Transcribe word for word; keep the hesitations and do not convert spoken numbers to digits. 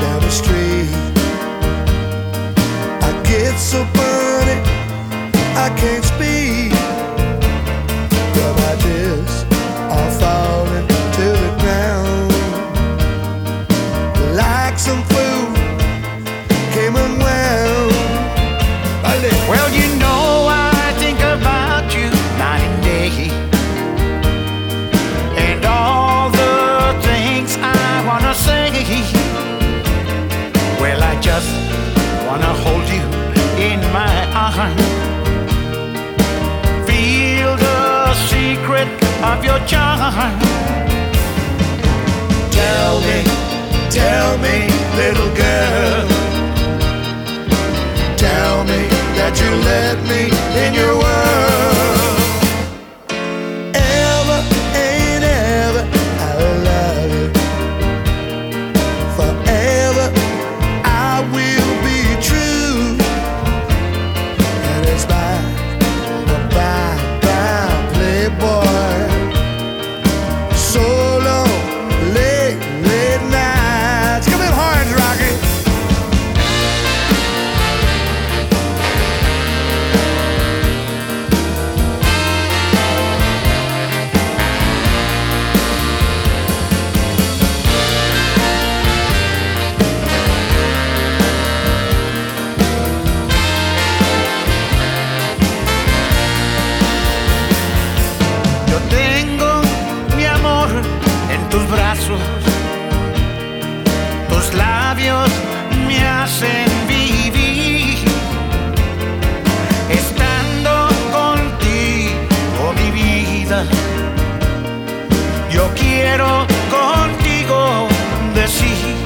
down the street. I get so funny, I can't speak. Well, my tears are falling to the ground like some food came unwound. Well, you know I think about you night and day, and all the things I wanna say. Well, I just wanna hold you in my arms, feel the secret of your charm. Tell me, tell me, little girl, tell me that you let me in your world. Ever, ain't ever, I love you. Forever, I will be true. And it's bye, bye, bye, playboy. So long, late, late nights. Come in hard, Rocky. Yo tengo mi amor en tus brazos, tus labios me hacen vivir. Estando contigo, mi vida, yo quiero contigo decir.